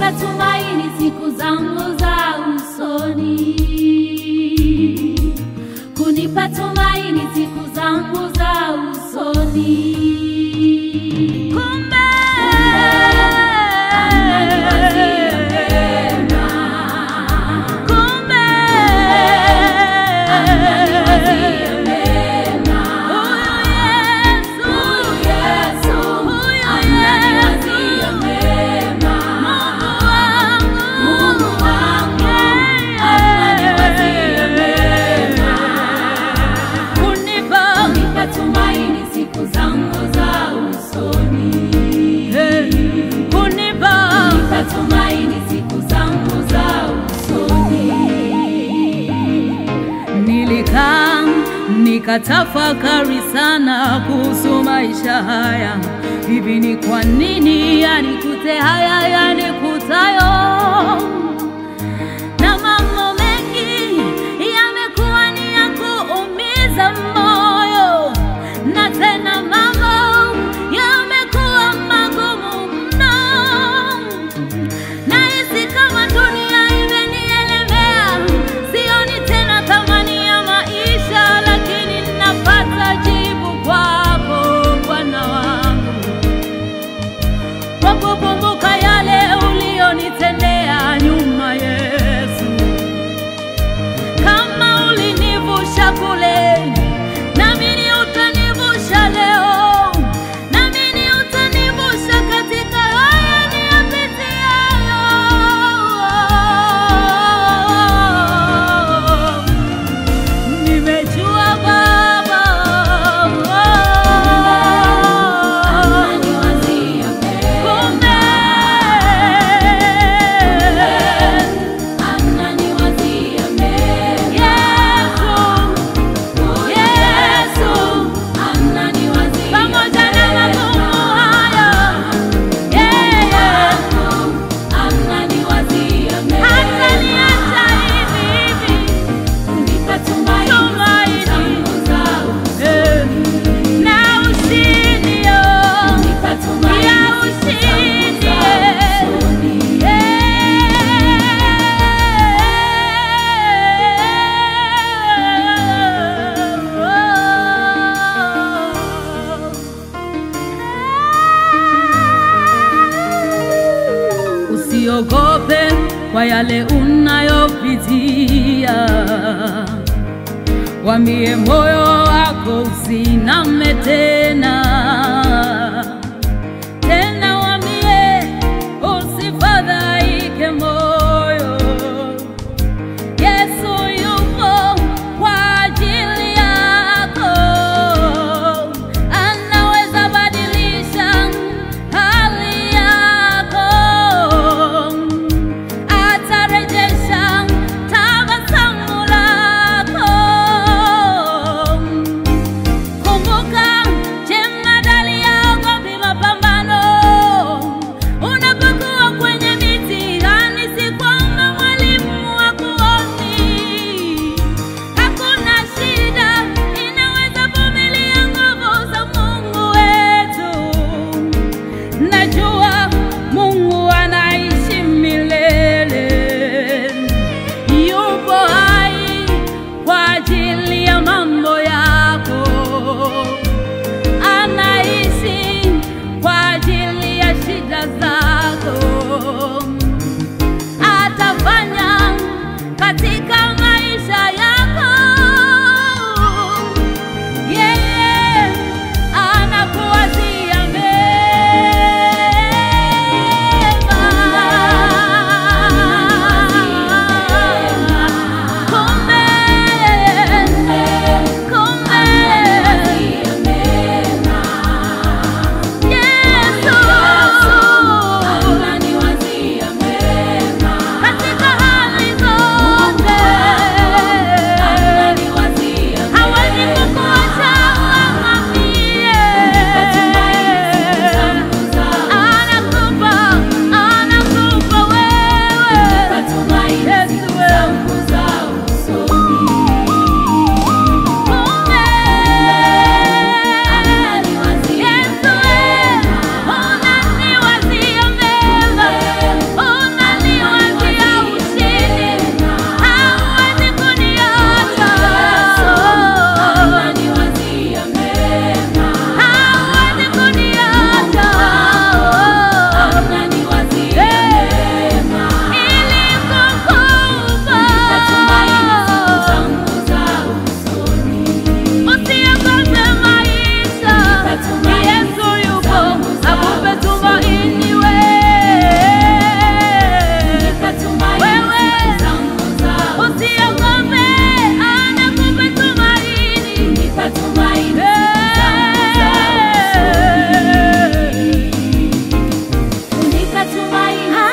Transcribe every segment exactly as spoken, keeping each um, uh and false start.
kunipa tumaini siku zangu za usoni, kunipa tumaini siku zangu za usoni. Kumbe ananiwazia mema, kumbe ananiwazia mema. Huyu Yesu, huyu Yesu ananiwazia mema. Mungu wangu ananiwazia mema, kunipa kunipa tumaini siku zangu za usoni, kunipa kunipa tumaini siku zangu za usoni. Nilikaa nikatafakari sana kuhusu maisha haya. Hivi ni kwa nini yanikute haya yanikutayo? Na mambo mengi yamekuwa ni ya kuumiza moyo, na tena mambo yamekuwa magumu mno. Nahisi kama dunia imenielemea, sioni tena thamani ya maisha, lakini napata jibu kwako Bwana wangu, kwa kukumbuka yale ulionitendea nyuma. Yesu, kama ulinivusha kule, naamini utanivusha leo, naamini utanivusha katika haya niyapitiayo. Nimejua Baba Ananiwazia kumbe ananiwazia mema. Yesu, Yesu, Ananiwazia pamoja na magumu haya, yeye ananiwazia mema. hataniacha hivi hivi. Kunipa tumaini Tumaini. zangu za usoni, Eh, na ushindi yo, kunipa tumaini ya zangu ushindi za usoni. Usiogope kwa yale unayopitia, wambie moyo wako usiname tena. Tena wambie usifadhaike moyo, Yesu yupo kwa ajili yako. Anaweza badilisha hali yako, atarejesha tabasamu lako. Kumbuka jema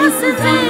usizidi